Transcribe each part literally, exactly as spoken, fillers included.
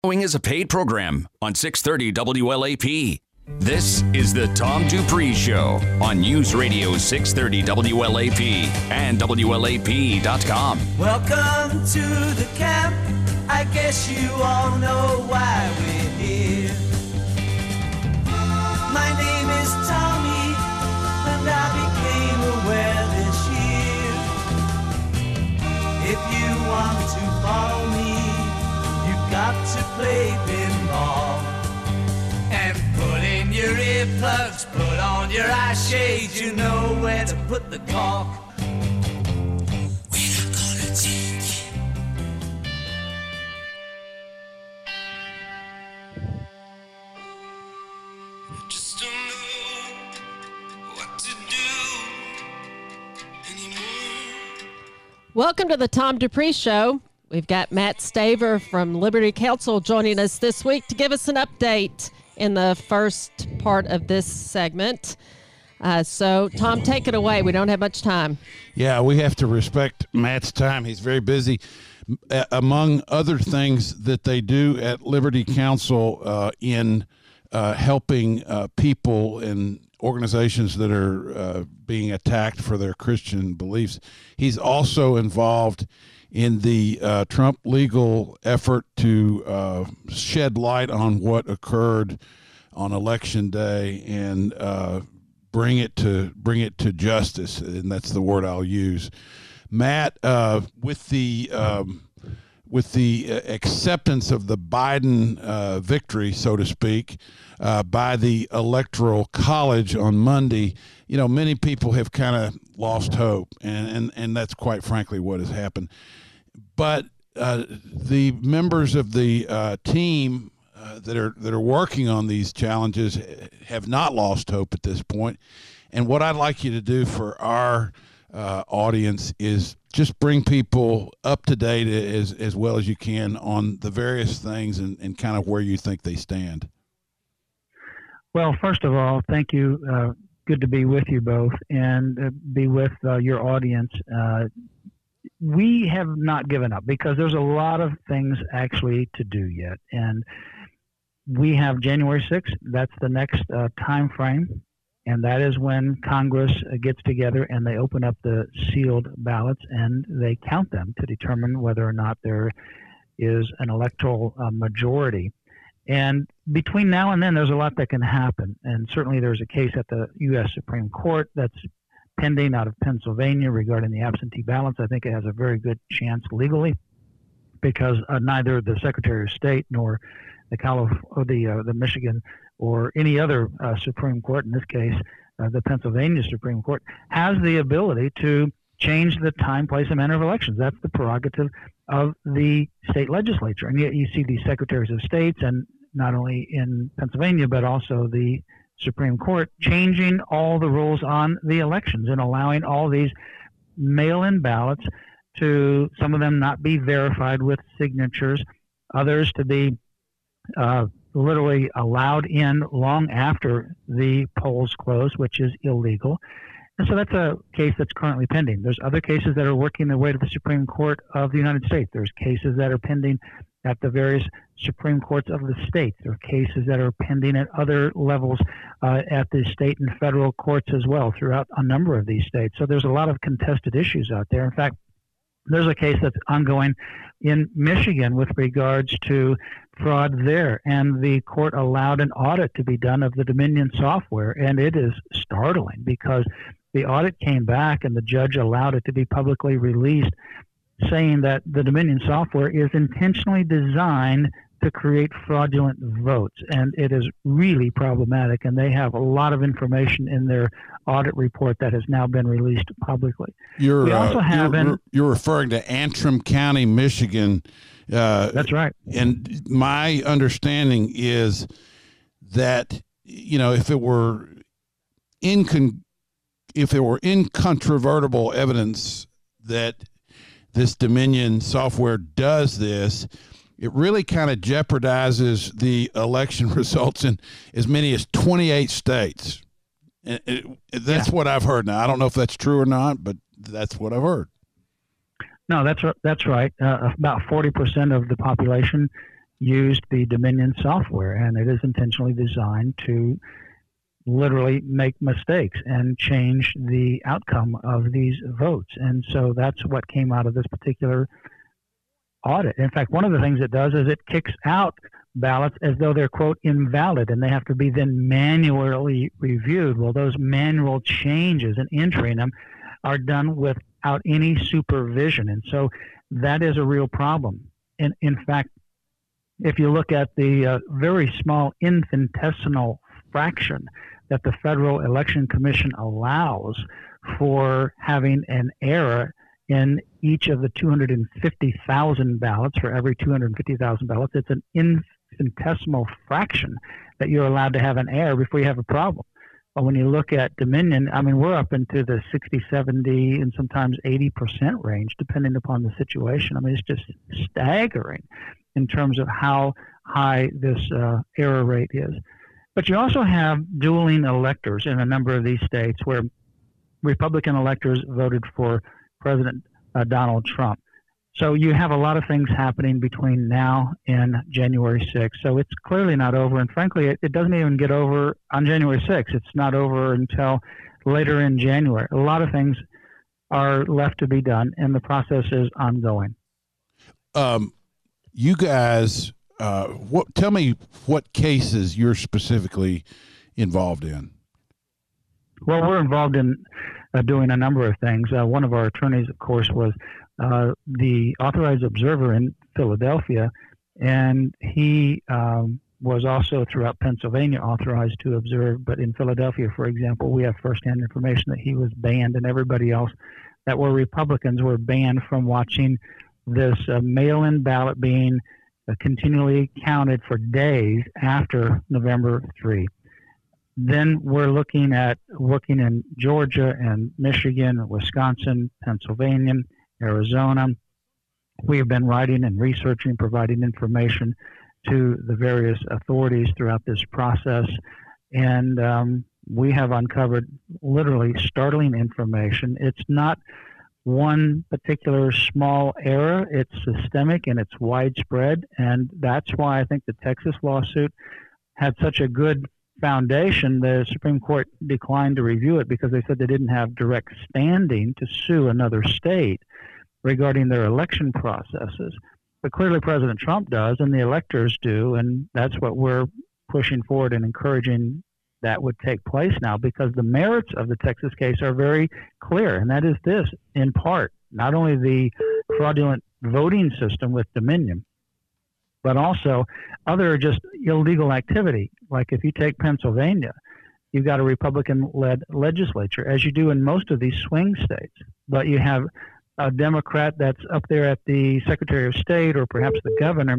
Following is a paid program on six thirty W L A P. This is the Tom Dupree Show on News Radio six thirty W L A P and W L A P dot com. Welcome to the camp. I guess you all know why we're here. My name is Tommy, and I became aware this year. If you want to follow me, you've got to play pinball. And put in your earplugs, put on your eye shades, you know where to put the cork. We're not gonna take it. Just don't know what to do anymore. Welcome to the Tom Dupree Show. We've got Matt Staver from Liberty Counsel joining us this week to give us an update in the first part of this segment. Uh, so, Tom, take it away. We don't have much time. Yeah, we have to respect Matt's time. He's very busy. Uh, among other things that they do at Liberty Counsel uh, in uh, helping uh, people and organizations that are uh, being attacked for their Christian beliefs, he's also involved in the uh, Trump legal effort to uh, shed light on what occurred on Election Day and uh, bring it to bring it to justice, and that's the word I'll use. Matt, uh, with the um, with the acceptance of the Biden uh, victory, so to speak, uh, by the Electoral College on Monday, you know, many people have kind of lost hope, and, and, and that's quite frankly what has happened. But uh, the members of the uh, team uh, that are that are working on these challenges have not lost hope at this point. And what I'd like you to do for our uh, audience is just bring people up to date as as well as you can on the various things and, and kind of where you think they stand. Well, first of all, thank you. Uh, good to be with you both and uh, be with uh, your audience. Uh, we have not given up because there's a lot of things actually to do yet. And we have January sixth. That's the next uh, time frame. And that is when Congress uh, gets together and they open up the sealed ballots and they count them to determine whether or not there is an electoral uh, majority. And between now and then, there's a lot that can happen. And certainly there's a case at the U S Supreme Court that's pending out of Pennsylvania regarding the absentee ballots. I think it has a very good chance legally because uh, neither the Secretary of State nor the Calif- or the uh, the Michigan or any other uh, Supreme Court, in this case, uh, the Pennsylvania Supreme Court, has the ability to change the time, place, and manner of elections. That's the prerogative of the state legislature. And yet you see these secretaries of states, and not only in Pennsylvania, but also the Supreme Court, changing all the rules on the elections and allowing all these mail-in ballots to, some of them not be verified with signatures, others to be uh, literally allowed in long after the polls close, which is illegal. And so that's a case that's currently pending. There's other cases that are working their way to the Supreme Court of the United States. There's cases that are pending at the various Supreme Courts of the states. There are cases that are pending at other levels uh, at the state and federal courts as well throughout a number of these states. So there's a lot of contested issues out there. In fact, there's a case that's ongoing in Michigan with regards to fraud there, and the court allowed an audit to be done of the Dominion software, and it is startling because the audit came back and the judge allowed it to be publicly released, saying that the Dominion software is intentionally designed to create fraudulent votes, and it is really problematic, and they have a lot of information in their audit report that has now been released publicly. You're, we also uh, have you're, in, you're referring to Antrim County, Michigan. Uh, That's right. And my understanding is that, you know, if it were incon- if there were incontrovertible evidence that this Dominion software does this, it really kind of jeopardizes the election results in as many as twenty-eight states. And it, it, that's yeah. what I've heard. Now, I don't know if that's true or not, but that's what I've heard. No, that's that's right. Uh, about forty percent of the population used the Dominion software, and it is intentionally designed to literally make mistakes and change the outcome of these votes. And so that's what came out of this particular audit. In fact, one of the things it does is it kicks out ballots as though they're, quote, invalid, and they have to be then manually reviewed. Well, those manual changes and entering them are done without any supervision. And so that is a real problem. And in fact, if you look at the uh, very small infinitesimal fraction that the Federal Election Commission allows for having an error in each of the two hundred fifty thousand ballots, for every two hundred fifty thousand ballots, it's an infinitesimal fraction that you're allowed to have an error before you have a problem. But when you look at Dominion, I mean, we're up into the sixty, seventy, and sometimes eighty percent range, depending upon the situation. I mean, it's just staggering in terms of how high this uh, error rate is. But you also have dueling electors in a number of these states where Republican electors voted for President uh, Donald Trump. So you have a lot of things happening between now and January sixth. So it's clearly not over. And frankly, it, it doesn't even get over on January sixth. It's not over until later in January. A lot of things are left to be done, and the process is ongoing. Um, you guys, uh, what? Tell me what cases you're specifically involved in. Well, we're involved in uh, doing a number of things. Uh, one of our attorneys, of course, was uh, the authorized observer in Philadelphia, and he um, was also throughout Pennsylvania authorized to observe. But in Philadelphia, for example, we have firsthand information that he was banned, and everybody else that were Republicans were banned from watching this uh, mail-in ballot being uh, continually counted for days after November third. Then we're looking at working in Georgia and Michigan, Wisconsin, Pennsylvania, Arizona. We have been writing and researching, providing information to the various authorities throughout this process. And um, we have uncovered literally startling information. It's not one particular small error. It's systemic and it's widespread. And that's why I think the Texas lawsuit had such a good foundation. The Supreme Court declined to review it because they said they didn't have direct standing to sue another state regarding their election processes. But clearly President Trump does, and the electors do, and that's what we're pushing forward and encouraging that would take place now, because the merits of the Texas case are very clear, and that is this, in part, not only the fraudulent voting system with Dominion, but also other just illegal activity. Like if you take Pennsylvania, you've got a Republican-led legislature, as you do in most of these swing states, but you have a Democrat that's up there at the Secretary of State or perhaps the governor,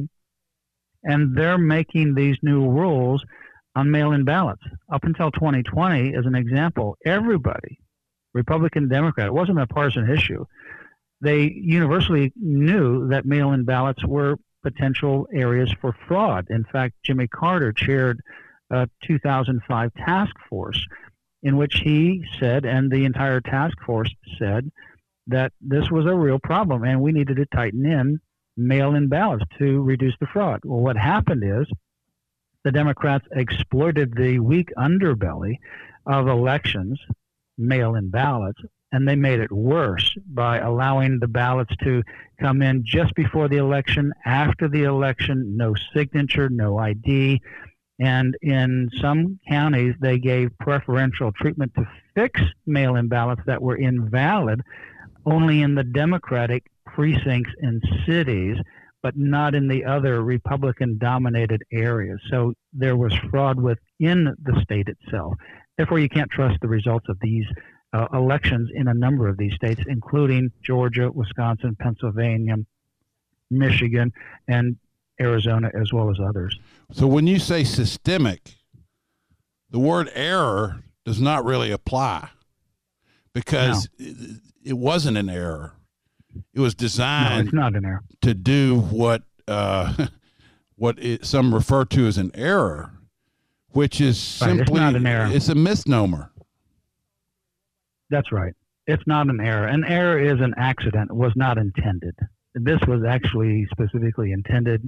and they're making these new rules on mail-in ballots. Up until twenty twenty, as an example, everybody, Republican, Democrat, it wasn't a partisan issue. They universally knew that mail-in ballots were potential areas for fraud. In fact, Jimmy Carter chaired a two thousand five task force in which he said, and the entire task force said, that this was a real problem and we needed to tighten in mail-in ballots to reduce the fraud. Well, what happened is the Democrats exploited the weak underbelly of elections, mail-in ballots, and they made it worse by allowing the ballots to come in just before the election, after the election, no signature, no I D. And in some counties, they gave preferential treatment to fixed mail-in ballots that were invalid only in the Democratic precincts in cities, but not in the other Republican-dominated areas. So there was fraud within the state itself. Therefore, you can't trust the results of these uh, elections in a number of these states, including Georgia, Wisconsin, Pennsylvania, Michigan, and Arizona, as well as others. So when you say systemic, the word error does not really apply, because no. it, it wasn't an error. It was designed no, it's not an error. to do what uh, what it, some refer to as an error, which is simply right, it's not an error. It's a misnomer. That's right. It's not an error. An error is an accident. It was not intended. This was actually specifically intended,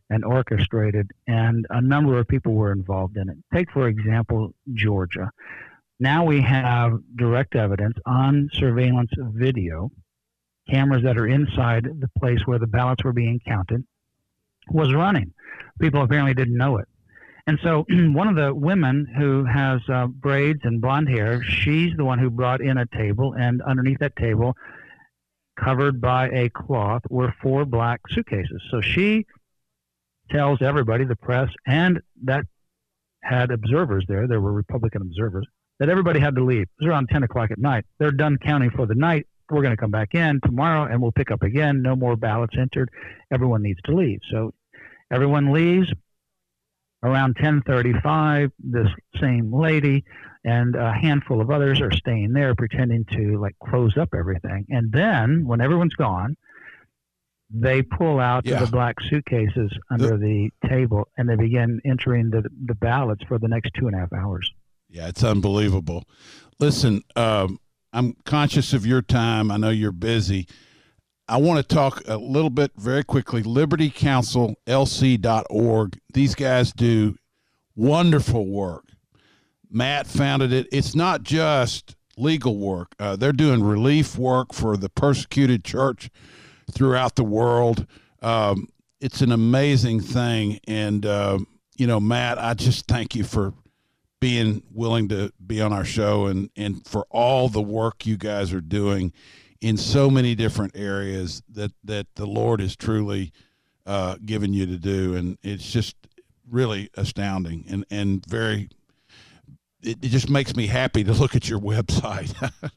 and orchestrated, and a number of people were involved in it. Take, for example, Georgia. Now we have direct evidence on surveillance video, cameras that are inside the place where the ballots were being counted, was running. People apparently didn't know it. And so one of the women who has uh, braids and blonde hair, she's the one who brought in a table, and underneath that table, covered by a cloth, were four black suitcases. So she tells everybody, the press, and that had observers there, there were Republican observers, that everybody had to leave. It was around ten o'clock at night. They're done counting for the night. We're going to come back in tomorrow, and we'll pick up again. No more ballots entered. Everyone needs to leave. So everyone leaves. Around ten thirty-five, this same lady and a handful of others are staying there pretending to like close up everything. And then when everyone's gone, they pull out yeah. the black suitcases under the, the table, and they begin entering the, the ballots for the next two and a half hours. Yeah, it's unbelievable. Listen, um, I'm conscious of your time. I know you're busy. I want to talk a little bit very quickly. Liberty Counsel L C dot org. These guys do wonderful work. Matt founded it. It's not just legal work. Uh, they're doing relief work for the persecuted church throughout the world. Um, it's an amazing thing. And, uh, you know, Matt, I just thank you for being willing to be on our show and, and for all the work you guys are doing in so many different areas that, that the Lord has truly uh, given you to do. And it's just really astounding and, and very, it, it just makes me happy to look at your website.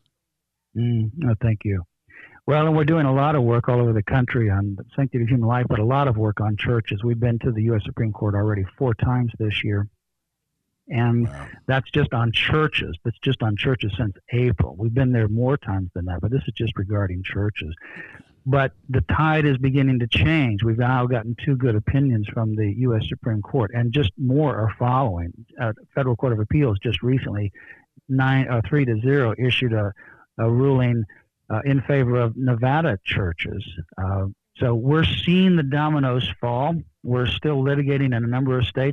mm, no, thank you. Well, and we're doing a lot of work all over the country on the sanctity of human life, but a lot of work on churches. We've been to the U S Supreme Court already four times this year. And wow. That's just on churches. That's just on churches since April. We've been there more times than that, but this is just regarding churches. But the tide is beginning to change. We've now gotten two good opinions from the U S Supreme Court, and just more are following. Uh, Federal Court of Appeals just recently, nine, uh, three to zero, issued a, a ruling uh, in favor of Nevada churches. Uh, so we're seeing the dominoes fall. We're still litigating in a number of states.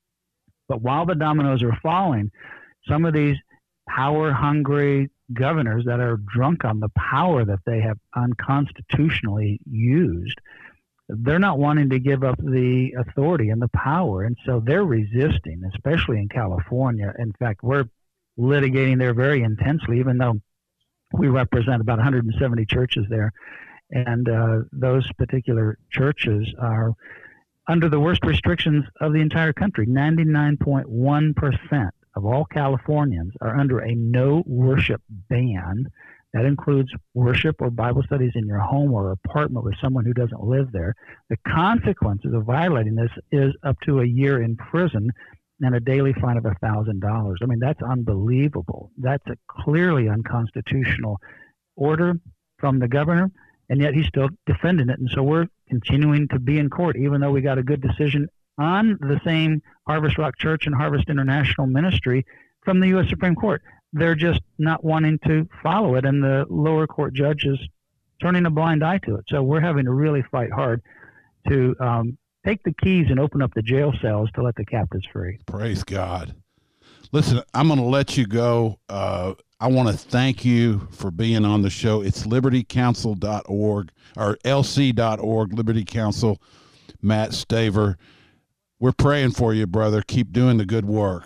But while the dominoes are falling, some of these power-hungry governors that are drunk on the power that they have unconstitutionally used, they're not wanting to give up the authority and the power. And so they're resisting, especially in California. In fact, we're litigating there very intensely, even though we represent about one hundred seventy churches there. And uh, those particular churches are under the worst restrictions of the entire country. ninety-nine point one percent of all Californians are under a no worship ban. That includes worship or Bible studies in your home or apartment with someone who doesn't live there. The consequences of violating this is up to a year in prison and a daily fine of one thousand dollars. I mean, that's unbelievable. That's a clearly unconstitutional order from the governor, and yet he's still defending it. And so we're continuing to be in court, even though we got a good decision on the same Harvest Rock Church and Harvest International Ministry from the U S Supreme Court. They're just not wanting to follow it, and the lower court judge is turning a blind eye to it. So we're having to really fight hard to um, take the keys and open up the jail cells to let the captives free. Praise God. Listen, I'm going to let you go. Uh, I want to thank you for being on the show. It's liberty counsel dot org or L C dot org, Liberty Counsel, Matt Staver. We're praying for you, brother. Keep doing the good work.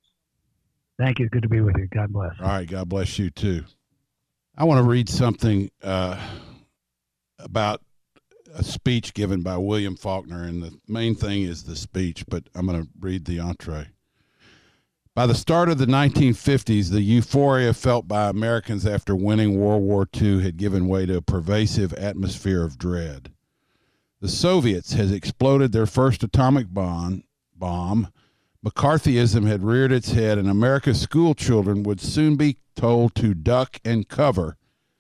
Thank you. Good to be with you. God bless. All right. God bless you too. I want to read something uh, about a speech given by William Faulkner, and the main thing is the speech, but I'm going to read the entree. By the start of the nineteen fifties, the euphoria felt by Americans after winning World War Two had given way to a pervasive atmosphere of dread. The Soviets had exploded their first atomic bomb, bomb. McCarthyism had reared its head, and America's school children would soon be told to duck and cover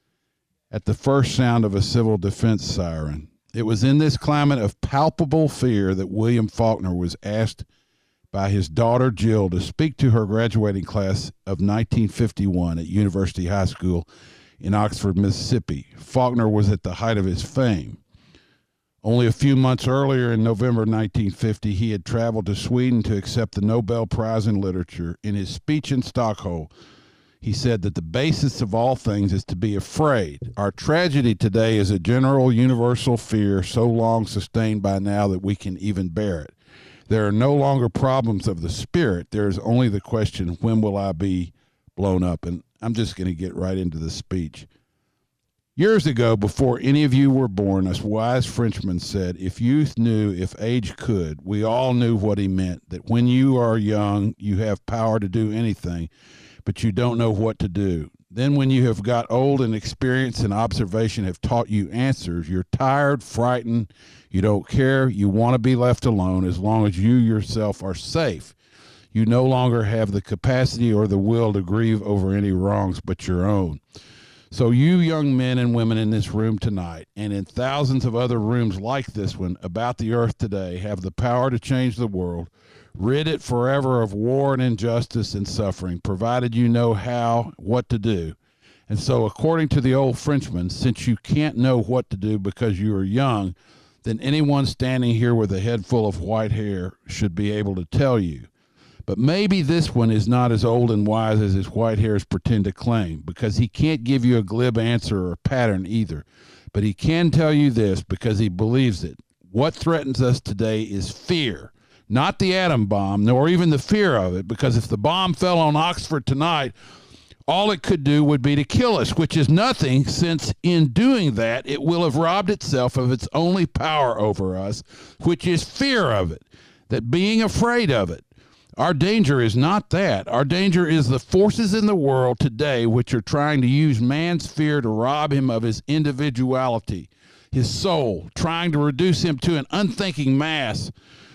at the first sound of a civil defense siren. It was in this climate of palpable fear that William Faulkner was asked by his daughter Jill to speak to her graduating class of nineteen fifty-one at University High School in Oxford, Mississippi. Faulkner was at the height of his fame. Only a few months earlier, in November nineteen fifty, he had traveled to Sweden to accept the Nobel Prize in Literature. In his speech in Stockholm, he said that the basis of all things is to be afraid. Our tragedy today is a general universal fear so long sustained by now that we can even bear it. There are no longer problems of the spirit. There is only the question, when will I be blown up? And I'm just going to get right into the speech. Years ago, before any of you were born, a wise Frenchman said, if youth knew, if age could, we all knew what he meant, that when you are young, you have power to do anything, but you don't know what to do. Then when you have got old and experience and observation have taught you answers, you're tired, frightened, you don't care, you want to be left alone as long as you yourself are safe. You no longer have the capacity or the will to grieve over any wrongs but your own. So you young men and women in this room tonight, and in thousands of other rooms like this one about the earth today, have the power to change the world, rid it forever of war and injustice and suffering, provided you know how, what to do. And so, according to the old Frenchman, since you can't know what to do because you are young, then anyone standing here with a head full of white hair should be able to tell you. But maybe this one is not as old and wise as his white hairs pretend to claim, because he can't give you a glib answer or a pattern either. But he can tell you this because he believes it. What threatens us today is fear, not the atom bomb, nor even the fear of it, because if the bomb fell on Oxford tonight, all it could do would be to kill us, which is nothing, since in doing that, it will have robbed itself of its only power over us, which is fear of it, that being afraid of it. Our danger is not that. Our danger is the forces in the world today which are trying to use man's fear to rob him of his individuality, his soul, trying to reduce him to an unthinking mass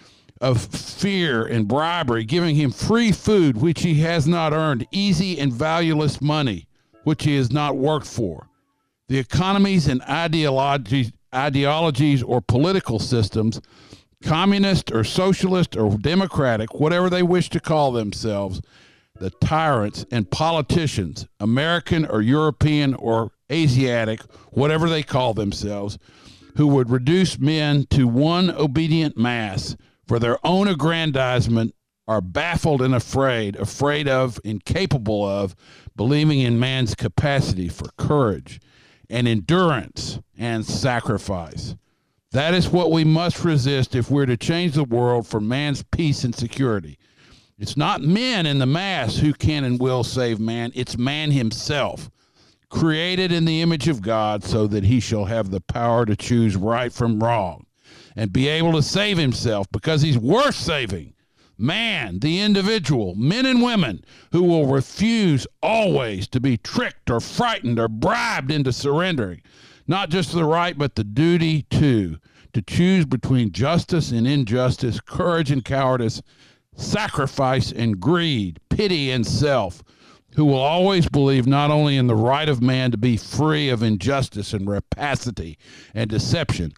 of fear and bribery, giving him free food which he has not earned, easy and valueless money which he has not worked for. The economies and ideologies, ideologies or political systems, communist or socialist or democratic, whatever they wish to call themselves, the tyrants and politicians, American or European or Asiatic, whatever they call themselves, who would reduce men to one obedient mass for their own aggrandizement, are baffled and afraid, afraid of, incapable of, believing in man's capacity for courage and endurance and sacrifice. That is what we must resist if we're to change the world for man's peace and security. It's not men in the mass who can and will save man. It's man himself, created in the image of God so that he shall have the power to choose right from wrong and be able to save himself because he's worth saving. Man, the individual, men and women who will refuse always to be tricked or frightened or bribed into surrendering. Not just the right, but the duty too, to choose between justice and injustice, courage and cowardice, sacrifice and greed, pity and self, who will always believe not only in the right of man to be free of injustice and rapacity and deception,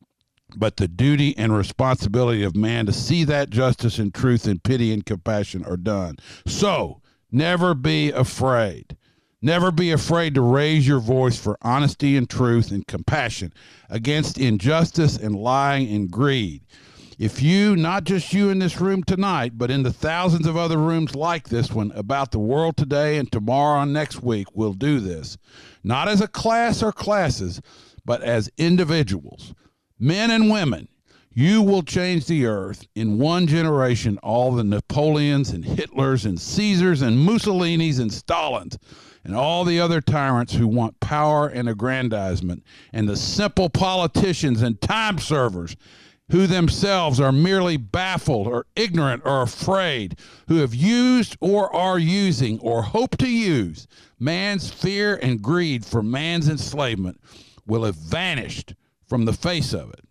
but the duty and responsibility of man to see that justice and truth and pity and compassion are done. So, never be afraid. Never be afraid to raise your voice for honesty and truth and compassion against injustice and lying and greed. If you, not just you in this room tonight, but in the thousands of other rooms like this one about the world today and tomorrow and next week, will do this, not as a class or classes, but as individuals, men and women, you will change the earth in one generation. All the Napoleons and Hitlers and Caesars and Mussolinis and Stalins and all the other tyrants who want power and aggrandizement, and the simple politicians and time servers who themselves are merely baffled or ignorant or afraid, who have used or are using or hope to use man's fear and greed for man's enslavement, will have vanished from the face of it.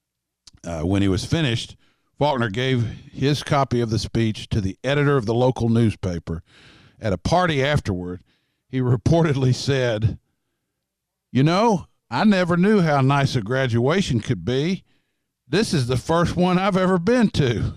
Uh, when he was finished, Faulkner gave his copy of the speech to the editor of the local newspaper. At a party afterward, he reportedly said, "You know, I never knew how nice a graduation could be. This is the first one I've ever been to."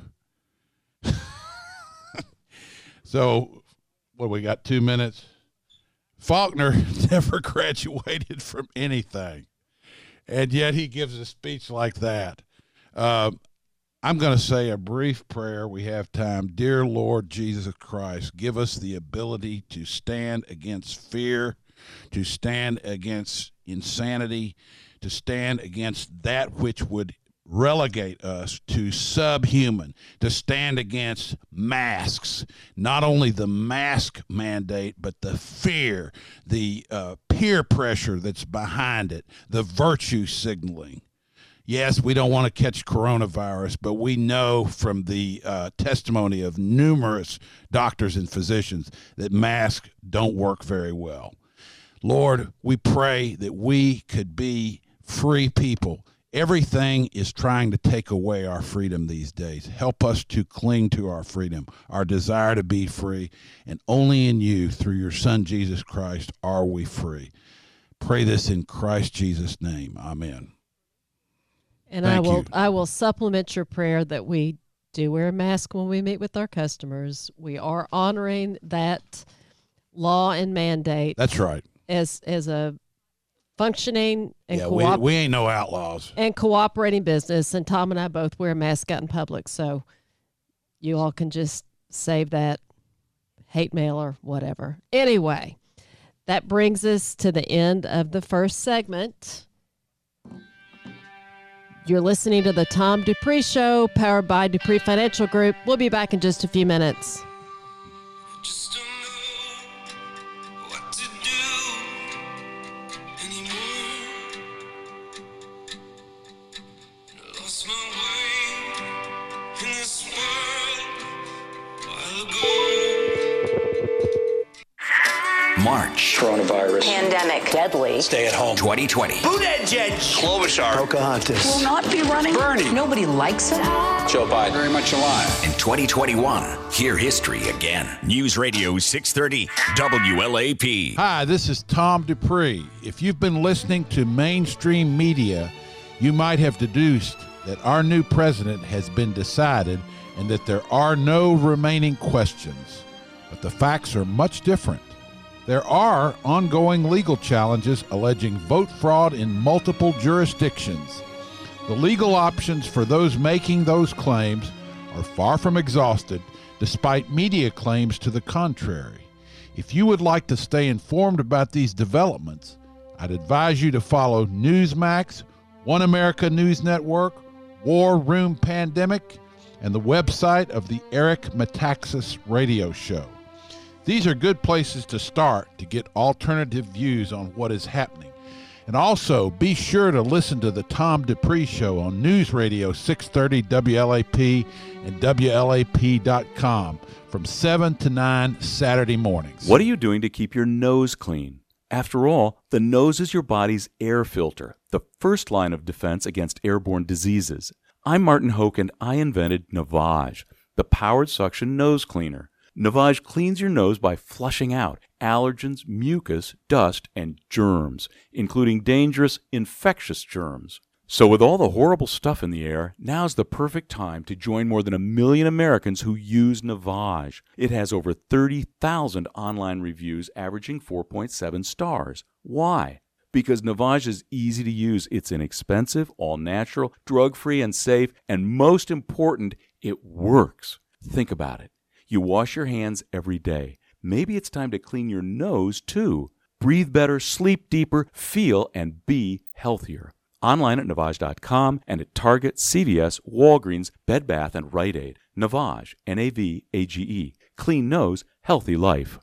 So, what, we got two minutes? Faulkner never graduated from anything. and yet he gives a speech like that. Uh, I'm going to say a brief prayer. We have time. Dear Lord Jesus Christ, give us the ability to stand against fear, to stand against insanity, to stand against that which would relegate us to subhuman, to stand against masks, not only the mask mandate, but the fear, the uh, peer pressure that's behind it, the virtue signaling. Yes, we don't want to catch coronavirus, but we know from the uh, testimony of numerous doctors and physicians that masks don't work very well. Lord, we pray that we could be free people. Everything is trying to take away our freedom these days. Help us to cling to our freedom, our desire to be free, and only in you, through your Son, Jesus Christ, are we free. Pray this in Christ Jesus' name. Amen. And Thank I will you. I will supplement your prayer that we do wear a mask when we meet with our customers. We are honoring that law and mandate. That's right. As as a functioning and yeah, coop- we, we ain't no outlaws. and cooperating business. And Tom and I both wear a mask out in public, so you all can just save that hate mail or whatever. Anyway, that brings us to the end of the first segment. You're listening to the Tom Dupree Show, powered by Dupree Financial Group. We'll be back in just a few minutes. Just don't know what to do anymore. I lost my way in this world a while ago. March Coronavirus. Pandemic. Deadly. Stay at home. twenty twenty. Klobuchar. Pocahontas. Will not be running. Bernie. Nobody likes it. Joe Biden. Very much alive. In twenty twenty-one, hear history again. News Radio six thirty W L A P. Hi, this is Tom Dupree. If you've been listening to mainstream media, you might have deduced that our new president has been decided and that there are no remaining questions. But the facts are much different. There are ongoing legal challenges alleging vote fraud in multiple jurisdictions. The legal options for those making those claims are far from exhausted, despite media claims to the contrary. If you would like to stay informed about these developments, I'd advise you to follow Newsmax, One America News Network, War Room Pandemic, and the website of the Eric Metaxas Radio Show. These are good places to start to get alternative views on what is happening. And also, be sure to listen to the Tom Dupree Show on News Radio six thirty W L A P and W L A P dot com from seven to nine Saturday mornings. What are you doing to keep your nose clean? After all, the nose is your body's air filter, the first line of defense against airborne diseases. I'm Martin Hoke, and I invented Navage, the powered suction nose cleaner. Navage cleans your nose by flushing out allergens, mucus, dust, and germs, including dangerous infectious germs. So with all the horrible stuff in the air, now's the perfect time to join more than a million Americans who use Navage. It has over thirty thousand online reviews averaging four point seven stars. Why? Because Navage is easy to use. It's inexpensive, all-natural, drug-free, and safe, and most important, it works. Think about it. You wash your hands every day. Maybe it's time to clean your nose, too. Breathe better, sleep deeper, feel and be healthier. Online at Navage dot com and at Target, C V S, Walgreens, Bed Bath, and Rite Aid. Navage, N A V A G E. Clean nose, healthy life.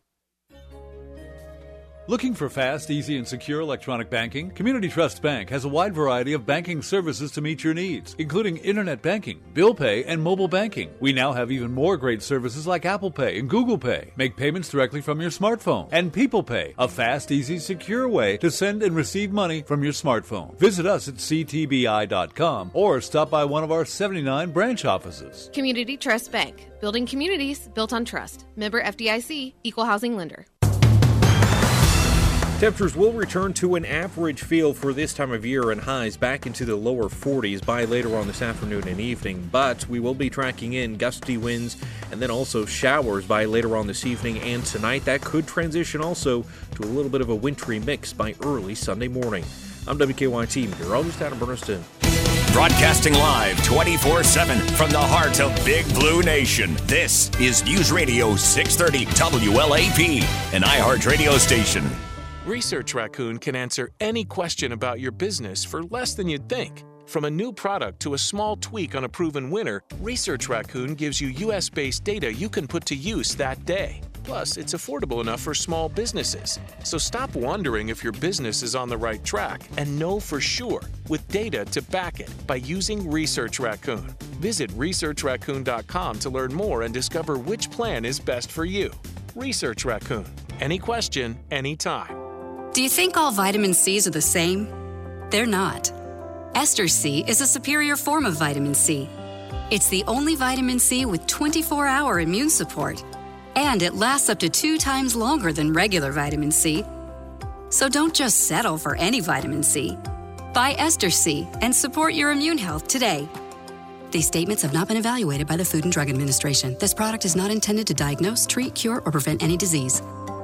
Looking for fast, easy, and secure electronic banking? Community Trust Bank has a wide variety of banking services to meet your needs, including internet banking, bill pay, and mobile banking. We now have even more great services like Apple Pay and Google Pay. Make payments directly from your smartphone. And People Pay, a fast, easy, secure way to send and receive money from your smartphone. Visit us at C T B I dot com or stop by one of our seventy-nine branch offices. Community Trust Bank, building communities built on trust. Member F D I C, Equal Housing Lender. Temperatures will return to an average feel for this time of year and highs back into the lower forties by later on this afternoon and evening, but we will be tracking in gusty winds and then also showers by later on this evening and tonight. That could transition also to a little bit of a wintry mix by early Sunday morning. I'm W K Y T meteorologist Adam Bernstein. Broadcasting live twenty-four seven from the heart of Big Blue Nation. This is News Radio six thirty W L A P, an iHeart radio station. Research Raccoon can answer any question about your business for less than you'd think. From a new product to a small tweak on a proven winner, Research Raccoon gives you U S-based data you can put to use that day. Plus, it's affordable enough for small businesses. So stop wondering if your business is on the right track and know for sure with data to back it by using Research Raccoon. Visit research raccoon dot com to learn more and discover which plan is best for you. Research Raccoon. Any question, anytime. Do you think all vitamin C's are the same? They're not. Ester C is a superior form of vitamin C. It's the only vitamin C with twenty-four hour immune support, and it lasts up to two times longer than regular vitamin C. So don't just settle for any vitamin C. Buy Ester C and support your immune health today. These statements have not been evaluated by the Food and Drug Administration. This product is not intended to diagnose, treat, cure, or prevent any disease.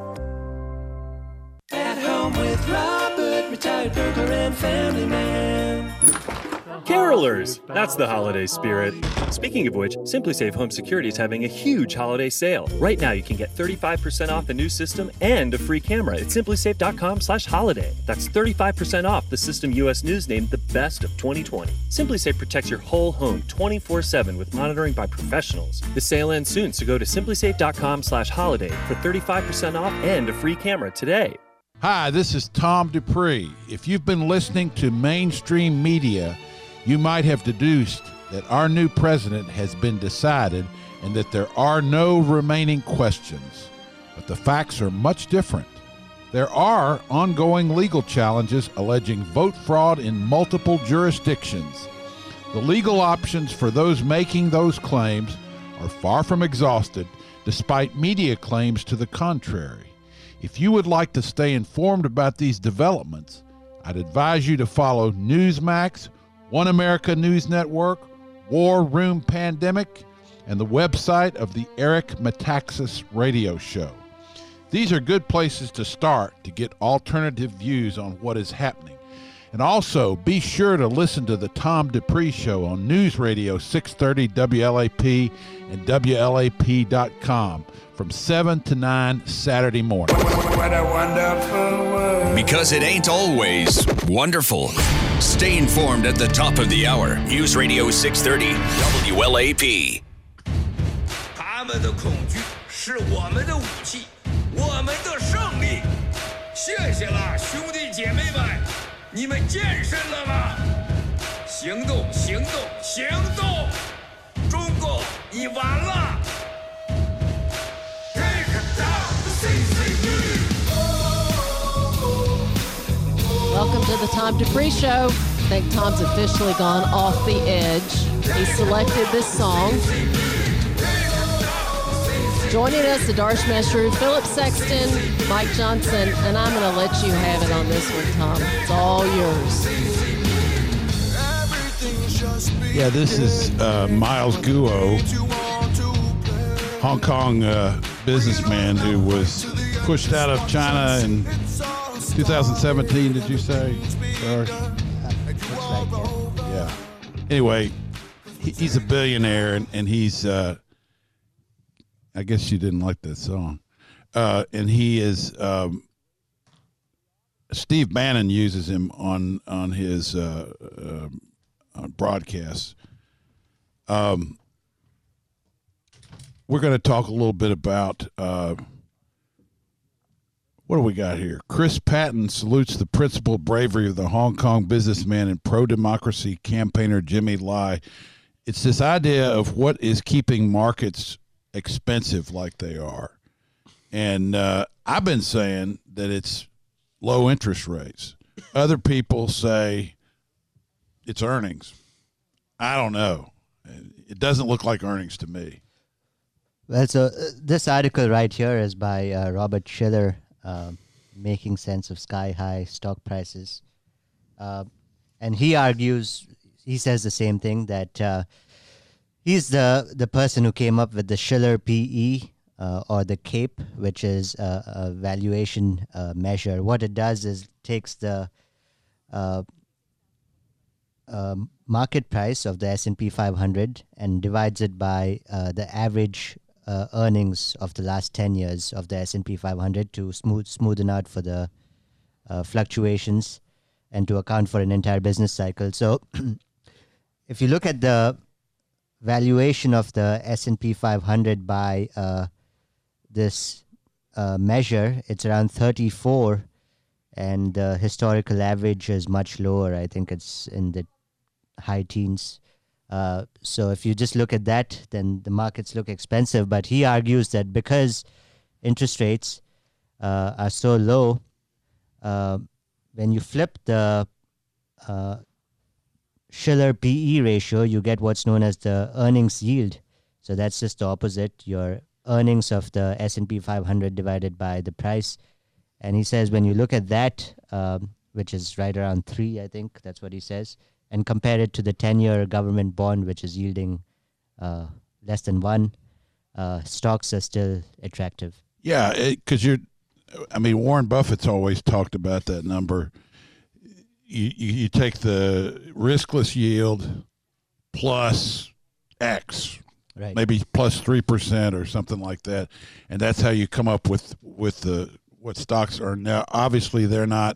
At home with Robert, retired burglar and family man. Carolers! That's the holiday spirit. Speaking of which, SimpliSafe Home Security is having a huge holiday sale. Right now, you can get thirty-five percent off the new system and a free camera at simplisafe dot com slash holiday. That's thirty-five percent off the system U S News named the best of twenty twenty. SimpliSafe protects your whole home twenty-four seven with monitoring by professionals. The sale ends soon, so go to simplisafe dot com slash holiday for thirty-five percent off and a free camera today. Hi, this is Tom Dupree. If you've been listening to mainstream media, you might have deduced that our new president has been decided and that there are no remaining questions. But the facts are much different. There are ongoing legal challenges alleging vote fraud in multiple jurisdictions. The legal options for those making those claims are far from exhausted, despite media claims to the contrary. If you would like to stay informed about these developments, I'd advise you to follow Newsmax, One America News Network, War Room Pandemic, and the website of the Eric Metaxas Radio Show. These are good places to start to get alternative views on what is happening. And also, be sure to listen to the Tom Dupree Show on News Radio six thirty W L A P and W L A P dot com from seven to nine Saturday morning. What a wonderful world. Because it ain't always wonderful. Stay informed at the top of the hour. News Radio six thirty W L A P. 他们的恐惧是我们的武器，我们的胜利。谢谢了，兄弟姐妹们，你们健身了吗？行动，行动，行动！中国，你完了！ Welcome to the Tom Dupree Show. I think Tom's officially gone off the edge. He selected this song. Joining us, Adarsh Meshru, Philip Sexton, Mike Johnson, and I'm going to let you have it on this one, Tom. It's all yours. Yeah, this is uh, Miles Guo, Hong Kong uh, businessman who was pushed out of China in two thousand seventeen, did you say? Or, yeah. Anyway, he, he's a billionaire, and, and he's, uh, I guess you didn't like that song. Uh, and he is, um, Steve Bannon uses him on, on his uh, uh, on broadcasts. Um, we're going to talk a little bit about uh, what do we got here? Chris Patton salutes the principled bravery of the Hong Kong businessman and pro-democracy campaigner Jimmy Lai. It's this idea of what is keeping markets expensive like they are. And uh, I've been saying that it's low interest rates. Other people say it's earnings. I don't know. It doesn't look like earnings to me. Well, so uh, this article right here is by uh, Robert Schiller, uh, Making Sense of Sky-High Stock Prices. Uh, and he argues, he says the same thing, that uh, he's the, the person who came up with the Schiller P E, uh, or the CAPE, which is a, a valuation uh, measure. What it does is takes the uh, um, market price of the S and P five hundred and divides it by uh, the average uh, earnings of the last ten years of the S and P five hundred to smooth smoothen out for the uh, fluctuations and to account for an entire business cycle. So if you look at the valuation of the S and P five hundred by uh, this uh, measure, it's around thirty-four, and the historical average is much lower. I think it's in the high teens. Uh, so if you just look at that, then the markets look expensive. But he argues that because interest rates uh, are so low, uh, when you flip the uh, Shiller P E ratio, you get what's known as the earnings yield. So that's just the opposite, your earnings of the S and P five hundred divided by the price. And he says when you look at that, um, which is right around three, I think that's what he says, and compare it to the ten-year government bond, which is yielding uh, less than one, uh, stocks are still attractive. Yeah, because you're, I mean, Warren Buffett's always talked about that number. You, you, you take the riskless yield plus X, right? Maybe plus three percent or something like that, and that's how you come up with with the what stocks are now. Obviously, they're not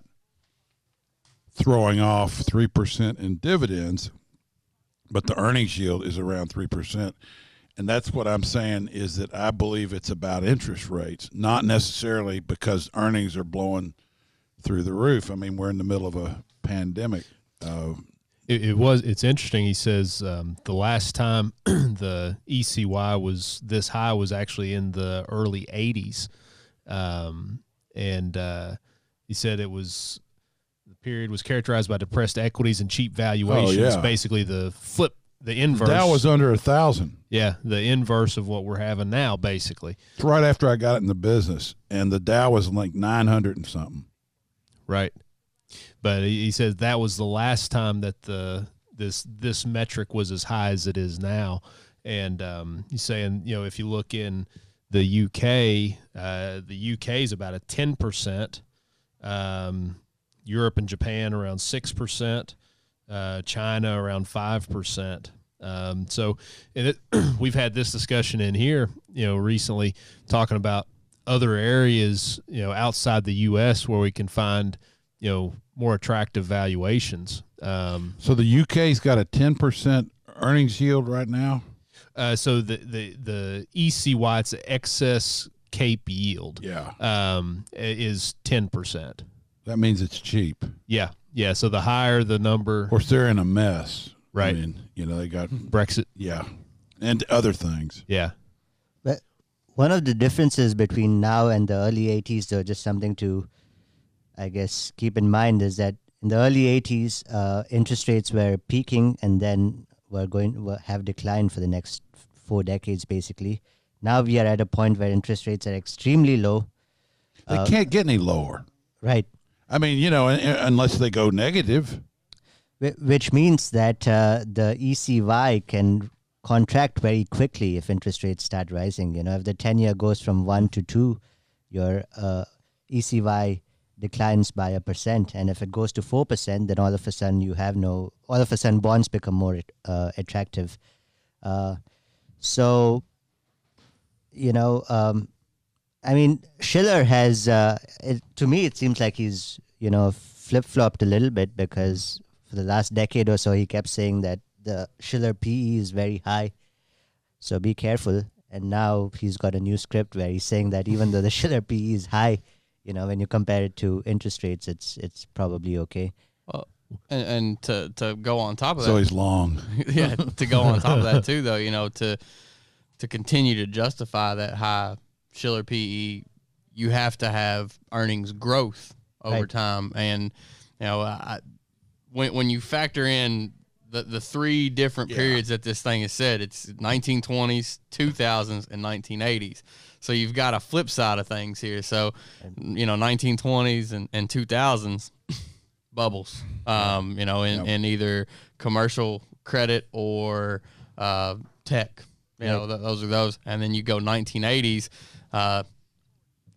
throwing off three percent in dividends, but the earnings yield is around three percent. And that's what I'm saying is that I believe it's about interest rates, not necessarily because earnings are blowing through the roof. I mean, we're in the middle of a pandemic. Uh, it, it was, it's interesting. He says um, the last time the E C Y was this high was actually in the early eighties. Um, and uh, he said it was, period was characterized by depressed equities and cheap valuations. Oh, yeah. Basically, the flip, the inverse. Dow was under a thousand. Yeah, the inverse of what we're having now, basically. It's right after I got in the business, and the Dow was like nine hundred and something. Right, but he, he says that was the last time that the this this metric was as high as it is now, and um, he's saying, you know, if you look in the U K, uh, the U K is about a ten percent. Um, Europe and Japan around six percent, uh, China around five percent. Um, so and it, we've had this discussion in here, you know, recently talking about other areas, you know, outside the U S where we can find, you know, more attractive valuations. Um, so the U K's got a ten percent earnings yield right now? Uh, so the, the, the E C Y, it's excess Cape yield, yeah, um, is ten percent. That means it's cheap. Yeah, yeah. So the higher the number, of course, they're in a mess. Right. I mean, you know, they got Brexit. Yeah, and other things. Yeah. But one of the differences between now and the early eighties, though, just something to, I guess, keep in mind is that in the early eighties, uh, interest rates were peaking and then were going were, have declined for the next four decades, basically. Now we are at a point where interest rates are extremely low. They uh, can't get any lower. Right. I mean, you know, unless they go negative. Which means that uh, the E C Y can contract very quickly if interest rates start rising. You know, if the ten-year goes from one to two, your uh, E C Y declines by a percent. And if it goes to four percent, then all of a sudden you have no, all of a sudden bonds become more uh, attractive. Uh, so, you know, um, I mean, Shiller has, uh, it, to me, it seems like he's, you know, flip-flopped a little bit because for the last decade or so, he kept saying that the Shiller P E is very high, so be careful. And now he's got a new script where he's saying that even though the Shiller P E is high, you know, when you compare it to interest rates, it's it's probably okay. Well, and, and to, to go on top of It's that, always long. yeah, to go on top of that too, though, you know, to to continue to justify that high Shiller P E, you have to have earnings growth over Right. time, and you know, I, when when you factor in the the three different Yeah. periods that this thing is said, it's nineteen twenties, two thousands, and nineteen eighties. So you've got a flip side of things here. So, you know, nineteen twenties and, and two thousands bubbles, um, you know, in, Yep. in either commercial credit or uh, tech. You know, th- those are those. And then you go nineteen eighties, uh,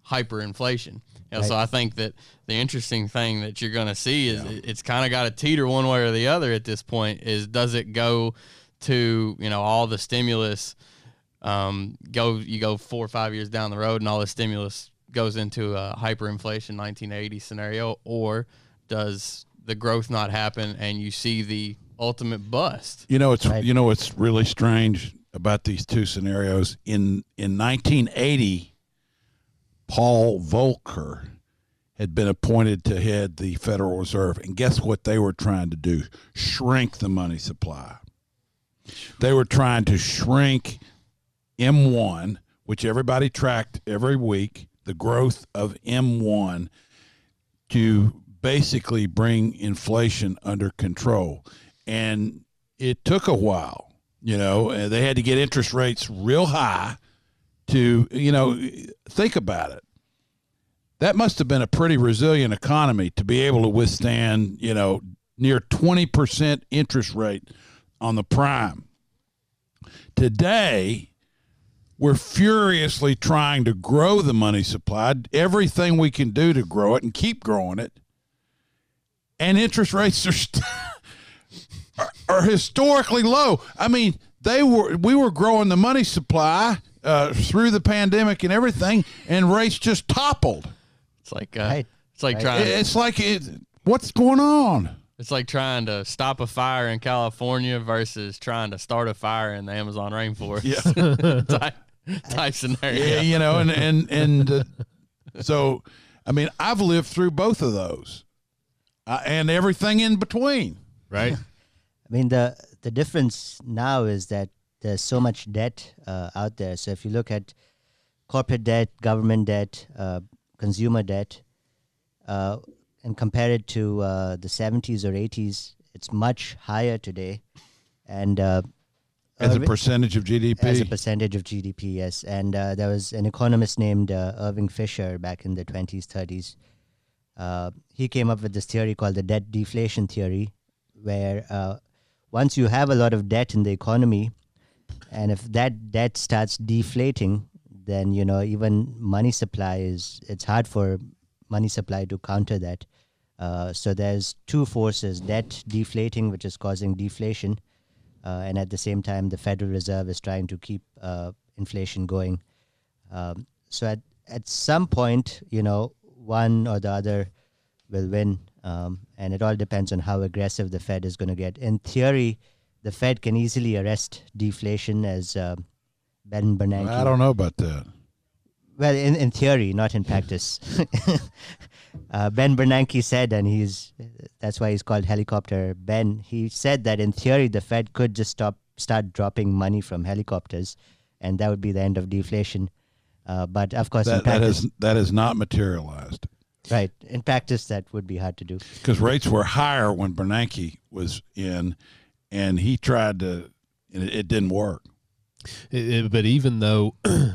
hyperinflation. You know, Right. So I think that the interesting thing that you're going to see is it, it's kind of got to teeter one way or the other at this point. Is does it go to, you know, all the stimulus um, go you go four or five years down the road and all the stimulus goes into a hyperinflation nineteen eighty scenario, or does the growth not happen and you see the ultimate bust? You know, it's you know what's really strange about these two scenarios. In in nineteen eighty, Paul Volcker had been appointed to head the Federal Reserve, and guess what they were trying to do? Shrink the money supply. They were trying to shrink M one, which everybody tracked every week, the growth of M one, to basically bring inflation under control. And it took a while, you know, and they had to get interest rates real high to, you know, think about it. That must have been a pretty resilient economy to be able to withstand, you know, near twenty percent interest rate on the prime. Today, we're furiously trying to grow the money supply, everything we can do to grow it and keep growing it. And interest rates are, st- are, are historically low. I mean, they were we were growing the money supply uh, through the pandemic and everything, and rates just toppled. It's like uh, right. it's like right. trying. It's like it, what's going on? It's like trying to stop a fire in California versus trying to start a fire in the Amazon rainforest. Yeah, type, type scenario. Yeah, you know, and and and uh, so, I mean, I've lived through both of those, uh, and everything in between. Right. I mean, the the difference now is that there's so much debt uh, out there. So if you look at corporate debt, government debt, uh, consumer debt, uh, and compare it to uh, the seventies or eighties, it's much higher today. And uh, as a Irving- percentage of G D P? As a percentage of G D P, yes. And uh, there was an economist named uh, Irving Fisher back in the twenties, thirties. Uh, he came up with this theory called the debt deflation theory, where uh, once you have a lot of debt in the economy, and if that debt starts deflating, then, you know, even money supply is, it's hard for money supply to counter that. Uh, so there's two forces, debt deflating, which is causing deflation, uh, and at the same time, the Federal Reserve is trying to keep uh, inflation going. Um, so at, at some point, you know, one or the other will win, um, and it all depends on how aggressive the Fed is going to get. In theory, the Fed can easily arrest deflation, as uh, Ben Bernanke. I don't know about that. Well, in, in theory, not in practice. uh, Ben Bernanke said, and he's that's why he's called Helicopter Ben. He said that in theory, the Fed could just stop, start dropping money from helicopters, and that would be the end of deflation. Uh, but of course, that, in practice, that is that is not materialized. Right. In practice, that would be hard to do. Because rates were higher when Bernanke was in, and he tried to, and it, it didn't work. It, it, but even though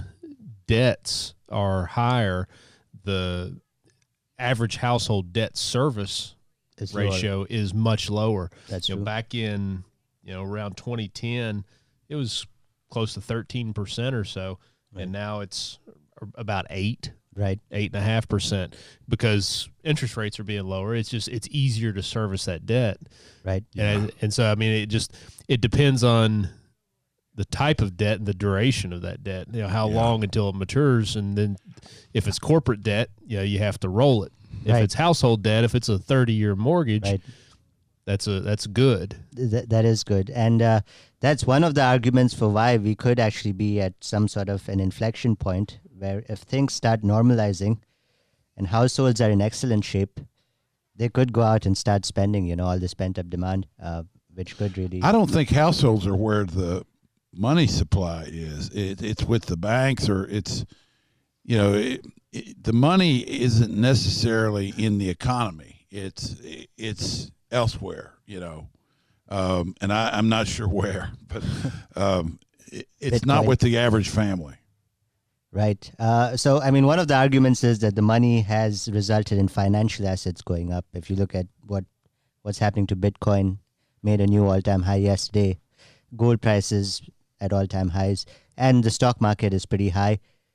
debts are higher, the average household debt service It's ratio lower. is much lower. That's you know, true. back in, you know, around twenty ten, it was close to thirteen percent or so, and now it's about eight. Right. Eight and a half percent, because interest rates are being lower. It's just, it's easier to service that debt. Right. And, and so, I mean, it just, it depends on the type of debt and the duration of that debt, you know, how Yeah. long until it matures. And then if it's corporate debt, you know, you have to roll it. If Right. it's household debt, if it's a thirty year mortgage, Right. that's a, that's good. Th- that is good. And uh, that's one of the arguments for why we could actually be at some sort of an inflection point, where if things start normalizing and households are in excellent shape, they could go out and start spending, you know, all this pent up demand, uh, which could really. I don't think households are where the money supply is. It, it's with the banks, or it's, you know, it, it, the money isn't necessarily in the economy. It's it's elsewhere, you know, um, and I, I'm not sure where, but um, it, it's Bitcoin. not with the average family. Right. Uh, so, I mean, one of the arguments is that the money has resulted in financial assets going up. If you look at what what's happening to Bitcoin, made a new all-time high yesterday. Gold prices at all-time highs, and the stock market is pretty high.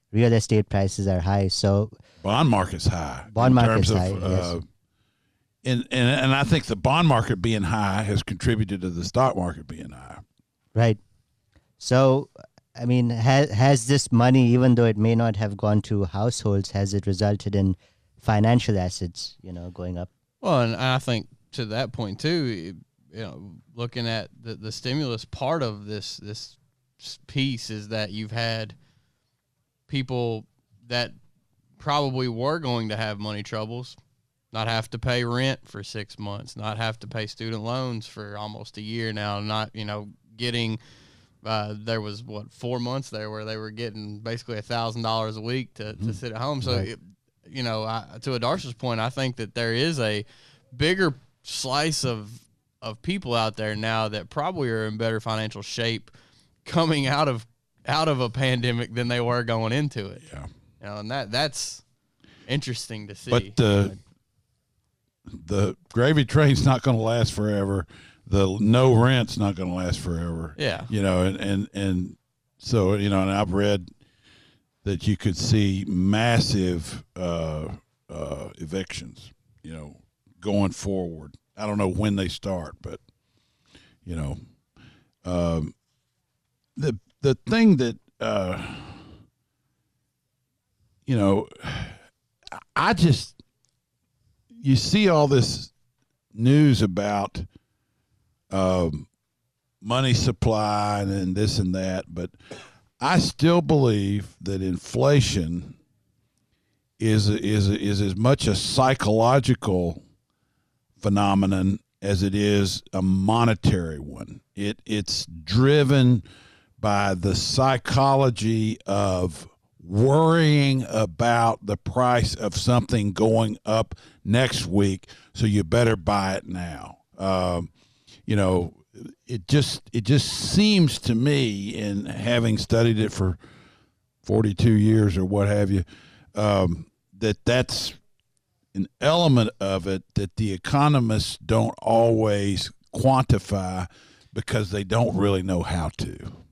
real estate prices are high. So bond market's high. Bond in market's terms of, high, yes. uh, and, and and I think the bond market being high has contributed to the stock market being high. Right. So, I mean, has has this money, even though it may not have gone to households, has it resulted in financial assets, you know, going up? Well, and I think to that point too, you know, looking at the, the stimulus part of this this piece is that you've had people that probably were going to have money troubles, not have to pay rent for six months, not have to pay student loans for almost a year now, not, you know, getting, uh, there was, what, four months there where they were getting basically a thousand dollars a week to, to sit at home. So, Right. it, you know, I, to Adarsh's point, I think that there is a bigger slice of of people out there now that probably are in better financial shape coming out of out of a pandemic than they were going into it. Yeah. You know, and that that's interesting to see. But the the gravy train's not going to last forever. The no rent's not going to last forever. Yeah. You know, and, and and so you know, and I've read that you could see massive uh, uh, evictions. You know, going forward. I don't know when they start, but you know, um, the the thing that uh, you know, I just you see all this news about um, money supply and, and this and that, but I still believe that inflation is is is as much a psychological phenomenon as it is a monetary one. It it's driven by the psychology of worrying about the price of something going up next week, so you better buy it now. Um, you know, it just it just seems to me, in having studied it for forty-two years or what have you, um, that that's an element of it that the economists don't always quantify because they don't really know how to.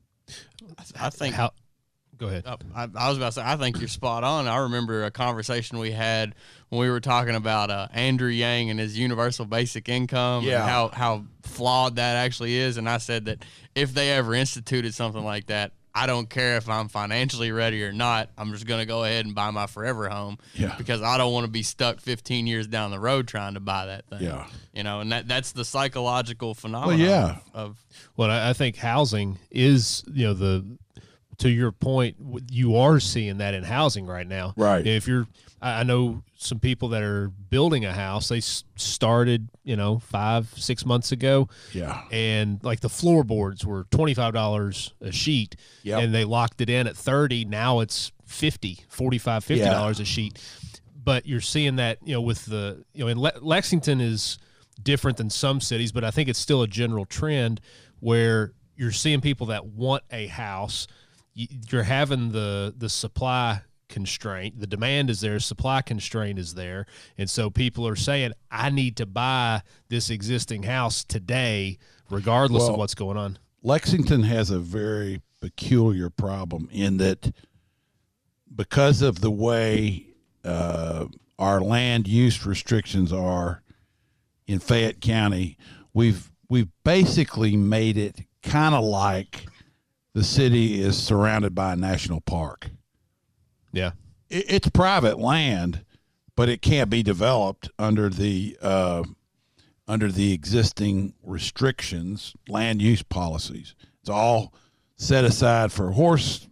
I think. How, go ahead. Uh, I, I was about to say, I think you're spot on. I remember a conversation we had when we were talking about uh, Andrew Yang and his universal basic income, Yeah. and how how flawed that actually is. And I said that if they ever instituted something like that, I don't care if I'm financially ready or not. I'm just going to go ahead and buy my forever home Yeah. because I don't want to be stuck fifteen years down the road trying to buy that thing. Yeah. You know, and that that's the psychological phenomenon. Well, yeah. Of, of Well, I I think housing is, you know, the to your point, w- you are seeing that in housing right now. Right. If you're, I I know some people that are building a house. They s- started, you know, five, six months ago. Yeah. And like the floorboards were twenty-five dollars a sheet. Yep. And they locked it in at thirty. Now it's fifty, forty-five, fifty dollars Yeah. a sheet. But you're seeing that, you know, with the, you know, in Le- Lexington is different than some cities, but I think it's still a general trend where you're seeing people that want a house. Y- You're having the the supply constraint. The demand is there, supply constraint is there. And so people are saying, I need to buy this existing house today, regardless Well, of what's going on. Lexington has a very peculiar problem in that because of the way uh, our land use restrictions are in Fayette County, we've we've basically made it kind of like the city is surrounded by a national park. Yeah. It, it's private land, but it can't be developed under the uh, under the existing restrictions, land use policies. It's all set aside for horse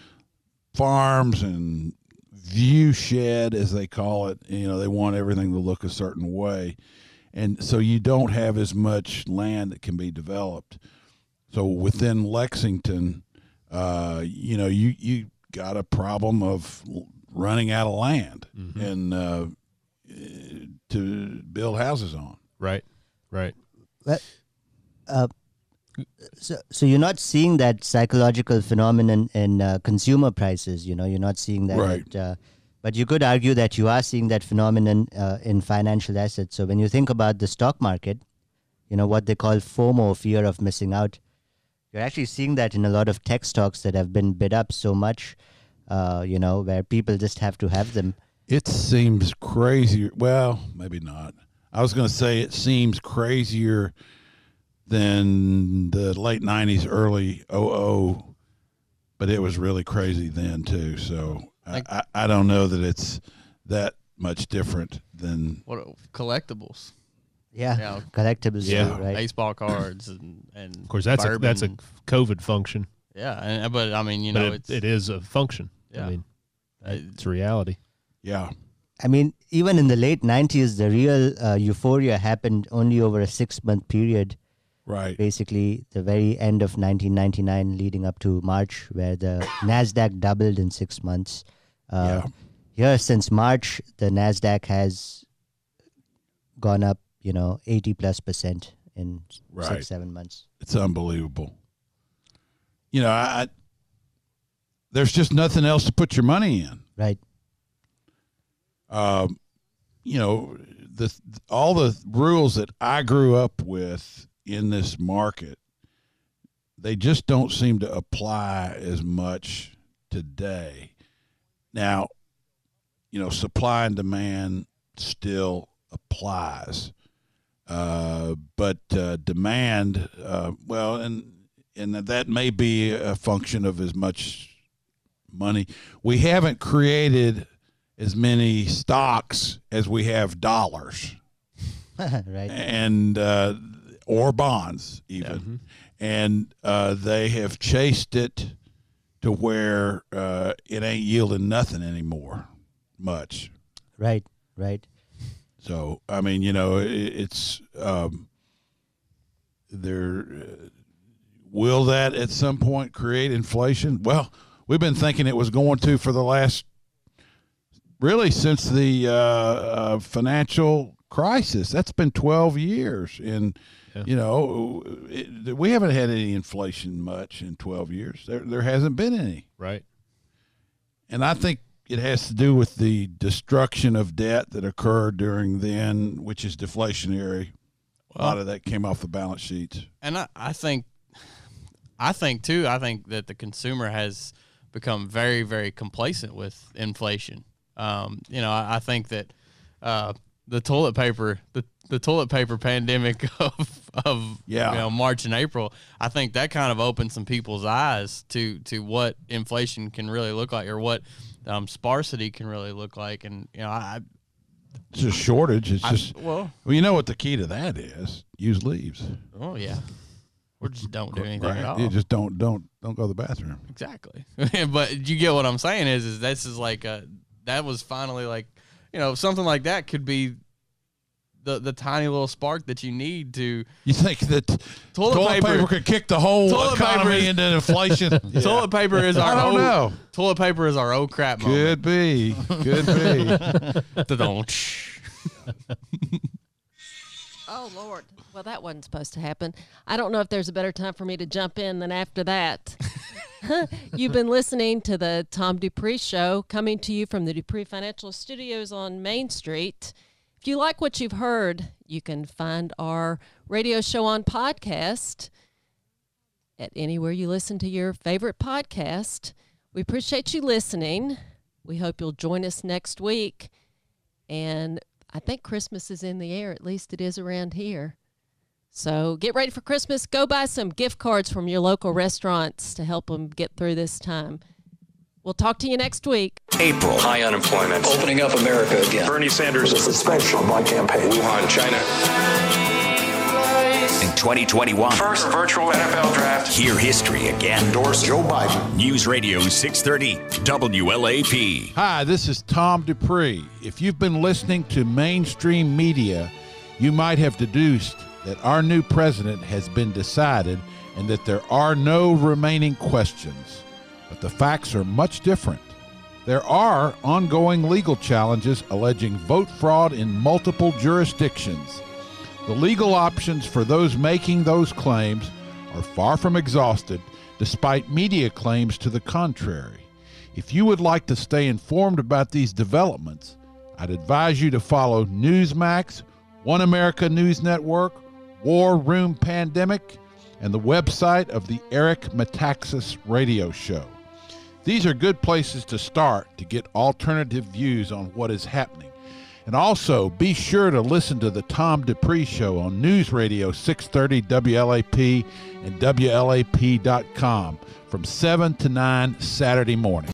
farms and view shed, as they call it. You know, they want everything to look a certain way. And so you don't have as much land that can be developed. So within Lexington, uh, you know, you, you got a problem of running out of land Mm-hmm. and uh, to build houses on. Right, right. Well, uh, so, so you're not seeing that psychological phenomenon in uh, consumer prices. You know, you're not seeing that. Right. At, uh, but you could argue that you are seeing that phenomenon uh, in financial assets. So when you think about the stock market, you know, what they call FOMO, fear of missing out, you're actually seeing that in a lot of tech stocks that have been bid up so much. uh, you know, where people just have to have them. It seems crazier. Well, maybe not. I was going to say it seems crazier than the late nineties, early oh oh, but it was really crazy then too. So I, I, I don't know that it's that much different than what collectibles. Yeah, you know, collectibles. Yeah, too, right? Baseball cards and and of course that's a, that's a COVID function. Yeah, and, but I mean, you but know, it, it's it is a function. Yeah. I mean, it's reality. Yeah. I mean, even in the late nineties, the real uh, euphoria happened only over a six-month period. Right. Basically, the very end of nineteen ninety-nine leading up to March, where the NASDAQ doubled in six months. Uh, yeah. Here, since March, the NASDAQ has gone up, you know, eighty plus percent in right. six, seven months. It's unbelievable. You know, I, I there's just nothing else to put your money in. Right. Um, you know, the all the rules that I grew up with in this market, they just don't seem to apply as much today. Now, you know, supply and demand still applies, uh, but uh, demand, uh, well, and and that may be a function of as much money. We haven't created as many stocks as we have dollars, right? And uh, or bonds even, Mm-hmm. and uh, they have chased it to where uh, it ain't yielding nothing anymore, much. Right, right. So I mean, you know, it, it's um, there. Uh, will that at some point create inflation? Well, we've been thinking it was going to for the last. Really, since the uh, uh, financial crisis, that's been twelve years, and yeah. you know it, we haven't had any inflation much in twelve years. There, there hasn't been any, right? And I think it has to do with the destruction of debt that occurred during then, which is deflationary. Well, a lot of that came off the balance sheets, and I, I think, I think too. I think that the consumer has become very, very complacent with inflation. Um, you know, I, I think that uh, the toilet paper, the, the toilet paper pandemic of of yeah. you know March and April, I think that kind of opened some people's eyes to to what inflation can really look like, or what um, sparsity can really look like. And you know, I it's a shortage. It's I, just well, well, you know what the key to that is? Use leaves. Oh yeah, or just don't do anything right. at all. You just don't don't don't go to the bathroom. Exactly. But you get what I'm saying is is this is like a. That was finally like, you know, something like that could be the the tiny little spark that you need to. You think that toilet, toilet paper, paper could kick the whole economy is, into inflation? Yeah. Toilet paper is our. I don't old, know. Toilet paper is our old crap moment. Could be. Could be. Don't. Oh, Lord. Well, that wasn't supposed to happen. I don't know if there's a better time for me to jump in than after that. You've been listening to the Tom Dupree Show, coming to you from the Dupree Financial Studios on Main Street. If you like what you've heard, you can find our radio show on podcast at anywhere you listen to your favorite podcast. We appreciate you listening. We hope you'll join us next week. And I think Christmas is in the air. At least it is around here. So get ready for Christmas. Go buy some gift cards from your local restaurants to help them get through this time. We'll talk to you next week. April. High unemployment. Opening up America again. Bernie Sanders. The suspension of my campaign. Wuhan, China. In twenty twenty-one. First virtual N F L draft. Hear history again. Endorse Joe Biden. News Radio six thirty W L A P. Hi, this is Tom Dupree. If you've been listening to mainstream media, you might have deduced that our new president has been decided and that there are no remaining questions. But the facts are much different. There are ongoing legal challenges alleging vote fraud in multiple jurisdictions. The legal options for those making those claims are far from exhausted, despite media claims to the contrary. If you would like to stay informed about these developments, I'd advise you to follow Newsmax, One America News Network, War Room Pandemic, and the website of the Eric Metaxas Radio Show. These are good places to start to get alternative views on what is happening. And also, be sure to listen to the Tom Dupree Show on News Radio six thirty W L A P and W L A P dot com from seven to nine Saturday morning.